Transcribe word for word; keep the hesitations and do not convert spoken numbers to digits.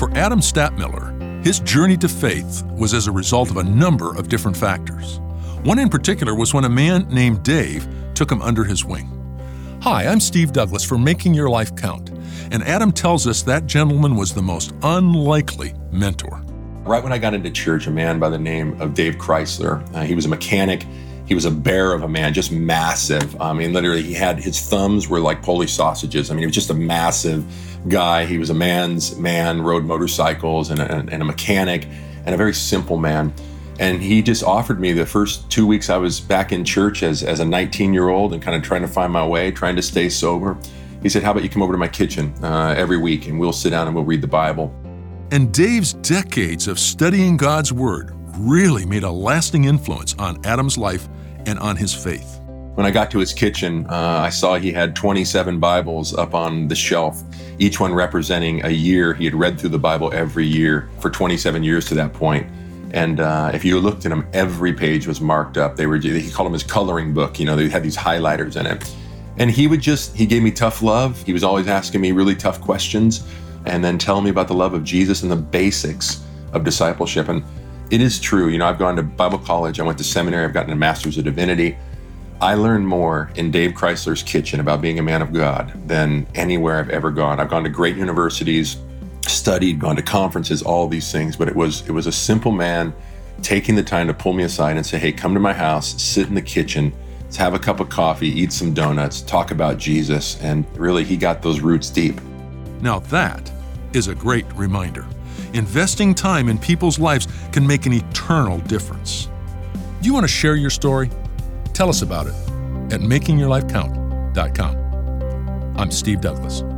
For Adam Stadtmiller, his journey to faith was as a result of a number of different factors. One in particular was when a man named Dave took him under his wing. Hi, I'm Steve Douglas for Making Your Life Count, and Adam tells us that gentleman was the most unlikely mentor. Right when I got into church, a man by the name of Dave Chrysler, uh, he was a mechanic. He was a bear of a man, just massive. I mean, literally, he had, his thumbs were like Polish sausages. I mean, he was just a massive guy. He was a man's man, rode motorcycles, and a, and a mechanic, and a very simple man. And he just offered me the first two weeks I was back in church as, as a nineteen-year-old and kind of trying to find my way, trying to stay sober. He said, how about you come over to my kitchen uh, every week, and we'll sit down and we'll read the Bible. And Dave's decades of studying God's Word really made a lasting influence on Adam's life and on his faith. When I got to his kitchen, uh, I saw he had twenty-seven Bibles up on the shelf, each one representing a year. He had read through the Bible every year for twenty-seven years to that point. And uh, if you looked at them, every page was marked up. They were, he called them his coloring book. You know, they had these highlighters in it. And he would just, he gave me tough love. He was always asking me really tough questions and then telling me about the love of Jesus and the basics of discipleship. And it is true. You know, I've gone to Bible college. I went to seminary. I've gotten a master's of divinity. I learned more in Dave Chrysler's kitchen about being a man of God than anywhere I've ever gone. I've gone to great universities, studied, gone to conferences, all these things, but it was it was a simple man taking the time to pull me aside and say, hey, come to my house, sit in the kitchen, let's have a cup of coffee, eat some donuts, talk about Jesus. And really, he got those roots deep. Now that is a great reminder. Investing time in people's lives can make an eternal difference. Do you want to share your story? Tell us about it at making your life count dot com. I'm Steve Douglas.